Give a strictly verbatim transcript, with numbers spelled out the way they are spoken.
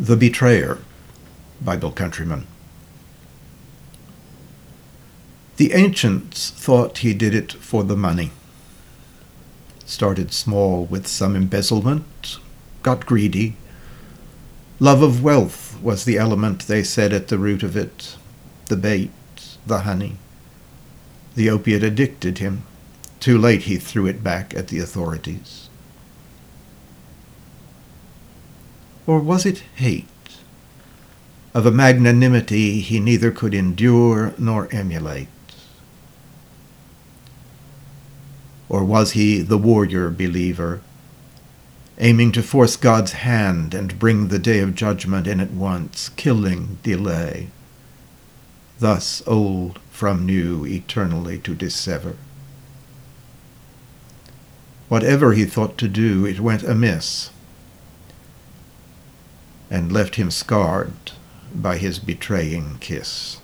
The Betrayer, Bible Countryman. The ancients thought he did it for the money. Started small with some embezzlement, got greedy. Love of wealth was the element, they said, at the root of it, the bait, the honey. The opiate addicted him. Too late he threw it back at the authorities. Or was it hate? Of a magnanimity he neither could endure nor emulate. Or was he the warrior believer, aiming to force God's hand and bring the day of judgment in at once, killing delay, thus old from new eternally to dissever? Whatever he thought to do, it went amiss, and left him scarred by his betraying kiss.